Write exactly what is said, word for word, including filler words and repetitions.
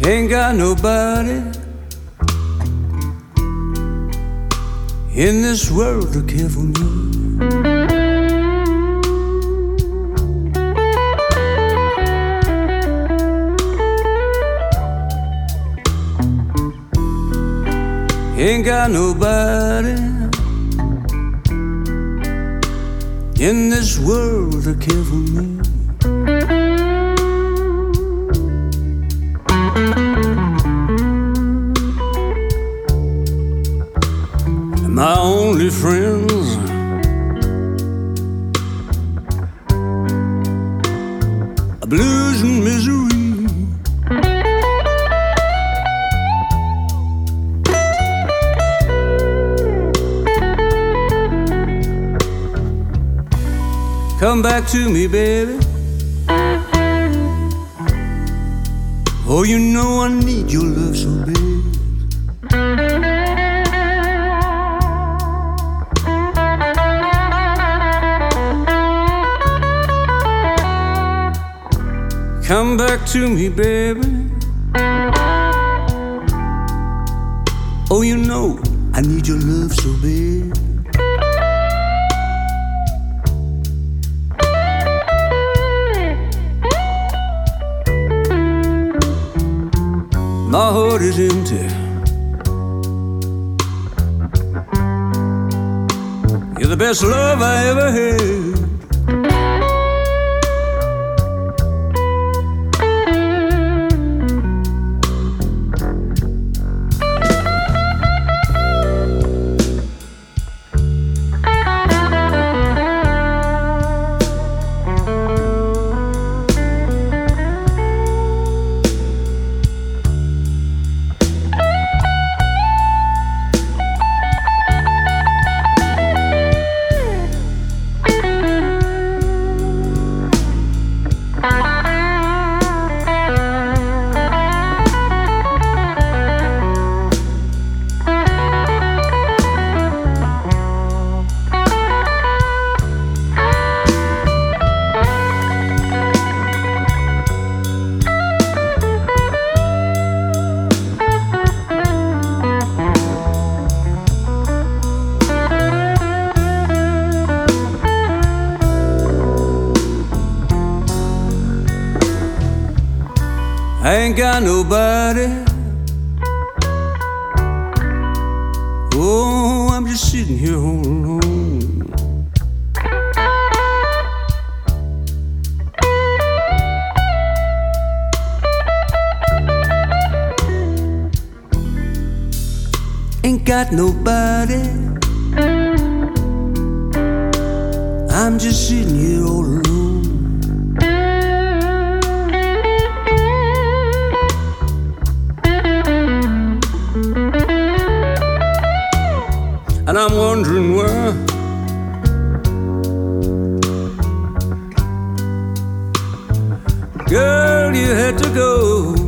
Ain't got nobody in this world to care for me. Ain't got nobody in this world to care for me. My only friends are blues and misery. Come back to me, baby. Oh, you know I need your love so bad. Come back to me, baby. Oh, you know I need your love so bad. My heart is empty. You're the best love I ever had. I ain't got nobody. Oh, I'm just sitting here all alone. Ain't got nobody. I'm just sitting here all alone. And I'm wondering where girl, you had to go.